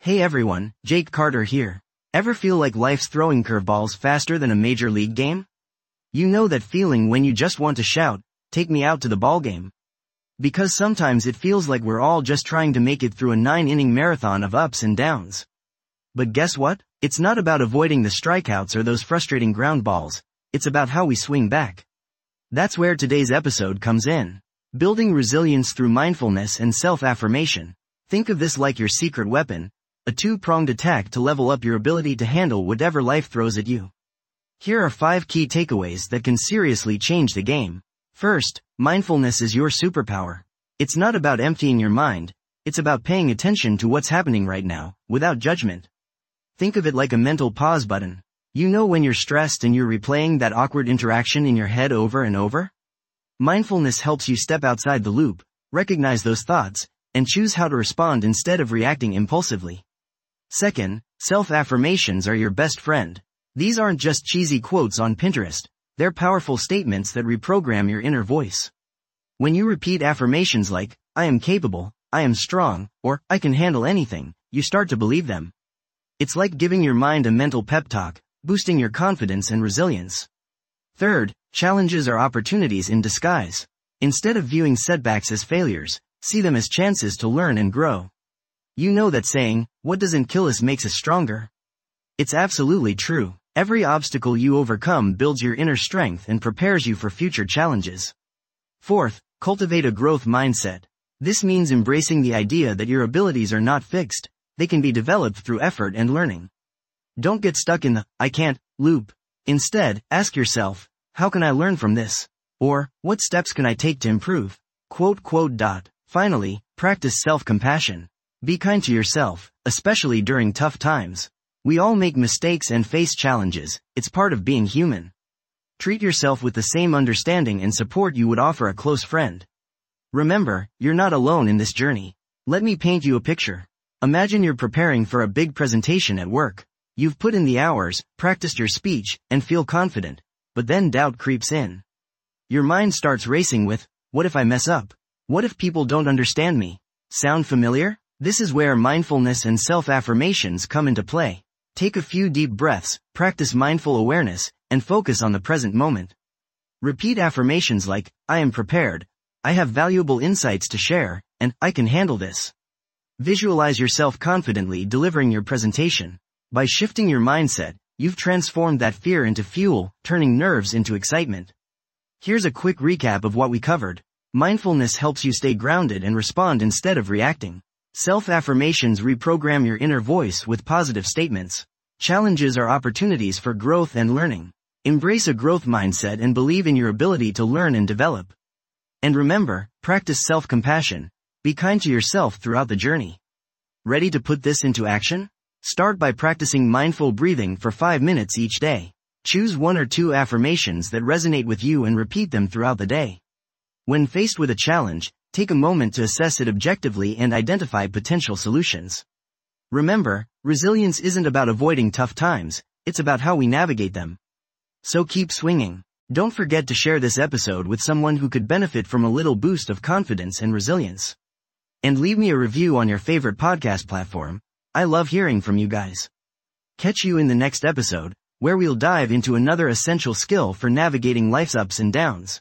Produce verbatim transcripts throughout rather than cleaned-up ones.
Hey everyone, Jake Carter here. Ever feel like life's throwing curveballs faster than a major league game? You know that feeling when you just want to shout, "Take me out to the ballgame." Because sometimes it feels like we're all just trying to make it through a nine-inning marathon of ups and downs. But guess what? It's not about avoiding the strikeouts or those frustrating ground balls, it's about how we swing back. That's where today's episode comes in. Building resilience through mindfulness and self-affirmation. Think of this like your secret weapon, a two-pronged attack to level up your ability to handle whatever life throws at you. Here are five key takeaways that can seriously change the game. First, mindfulness is your superpower. It's not about emptying your mind, it's about paying attention to what's happening right now, without judgment. Think of it like a mental pause button. You know when you're stressed and you're replaying that awkward interaction in your head over and over? Mindfulness helps you step outside the loop, recognize those thoughts, and choose how to respond instead of reacting impulsively. Second, self-affirmations are your best friend. These aren't just cheesy quotes on Pinterest, they're powerful statements that reprogram your inner voice. When you repeat affirmations like, "I am capable," "I am strong," or "I can handle anything," you start to believe them. It's like giving your mind a mental pep talk, boosting your confidence and resilience. Third, challenges are opportunities in disguise. Instead of viewing setbacks as failures, see them as chances to learn and grow. You know that saying, "What doesn't kill us makes us stronger." It's absolutely true. Every obstacle you overcome builds your inner strength and prepares you for future challenges. Fourth, cultivate a growth mindset. This means embracing the idea that your abilities are not fixed, they can be developed through effort and learning. Don't get stuck in the "I can't" loop. Instead, ask yourself, "How can I learn from this?" Or, "What steps can I take to improve?" Quote, quote, dot. Finally, practice self-compassion. Be kind to yourself, especially during tough times. We all make mistakes and face challenges, it's part of being human. Treat yourself with the same understanding and support you would offer a close friend. Remember, you're not alone in this journey. Let me paint you a picture. Imagine you're preparing for a big presentation at work. You've put in the hours, practiced your speech, and feel confident, but then doubt creeps in. Your mind starts racing with, "What if I mess up? What if people don't understand me?" Sound familiar? This is where mindfulness and self-affirmations come into play. Take a few deep breaths, practice mindful awareness, and focus on the present moment. Repeat affirmations like, "I am prepared," "I have valuable insights to share," and "I can handle this." Visualize yourself confidently delivering your presentation. By shifting your mindset, you've transformed that fear into fuel, turning nerves into excitement. Here's a quick recap of what we covered. Mindfulness helps you stay grounded and respond instead of reacting. Self-affirmations reprogram your inner voice with positive statements. Challenges are opportunities for growth and learning. Embrace a growth mindset and believe in your ability to learn and develop. And remember, practice self-compassion. Be kind to yourself throughout the journey. Ready to put this into action? Start by practicing mindful breathing for five minutes each day. Choose one or two affirmations that resonate with you and repeat them throughout the day. When faced with a challenge, take a moment to assess it objectively and identify potential solutions. Remember, resilience isn't about avoiding tough times, it's about how we navigate them. So keep swinging. Don't forget to share this episode with someone who could benefit from a little boost of confidence and resilience. And leave me a review on your favorite podcast platform. I love hearing from you guys. Catch you in the next episode, where we'll dive into another essential skill for navigating life's ups and downs.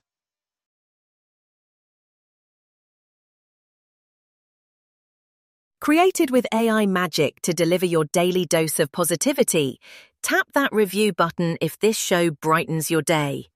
Created with A I magic to deliver your daily dose of positivity, tap that review button if this show brightens your day.